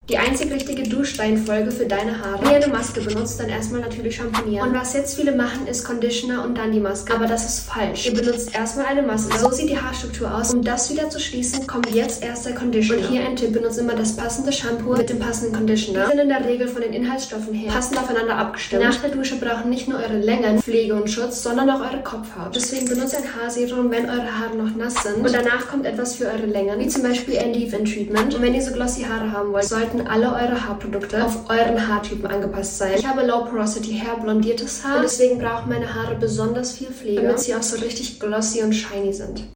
Die einzig richtige Duschreihenfolge für deine Haare. Wenn ihr eine Maske benutzt, dann erstmal natürlich schamponieren. Und was jetzt viele machen, ist Conditioner und dann die Maske. Aber das ist falsch. Ihr benutzt erstmal eine Maske. So sieht die Haarstruktur aus. Um das wieder zu schließen, kommt jetzt erst der Conditioner. Und hier ein Tipp, benutzt immer das passende Shampoo mit dem passenden Conditioner. Die sind in der Regel von den Inhaltsstoffen her passend aufeinander abgestimmt. Nach der Dusche brauchen nicht nur eure Längen Pflege und Schutz, sondern auch eure Kopfhaut. Deswegen benutzt ein Haarserum, wenn eure Haare noch nass sind. Und danach kommt etwas für eure Längen, wie zum Beispiel ein Leave-In-Treatment. Und wenn ihr so glossy Haare haben wollt, sollten alle eure Haarprodukte auf euren Haartypen angepasst sein. Ich habe Low Porosity Hair, blondiertes Haar und deswegen brauchen meine Haare besonders viel Pflege, damit sie auch so richtig glossy und shiny sind.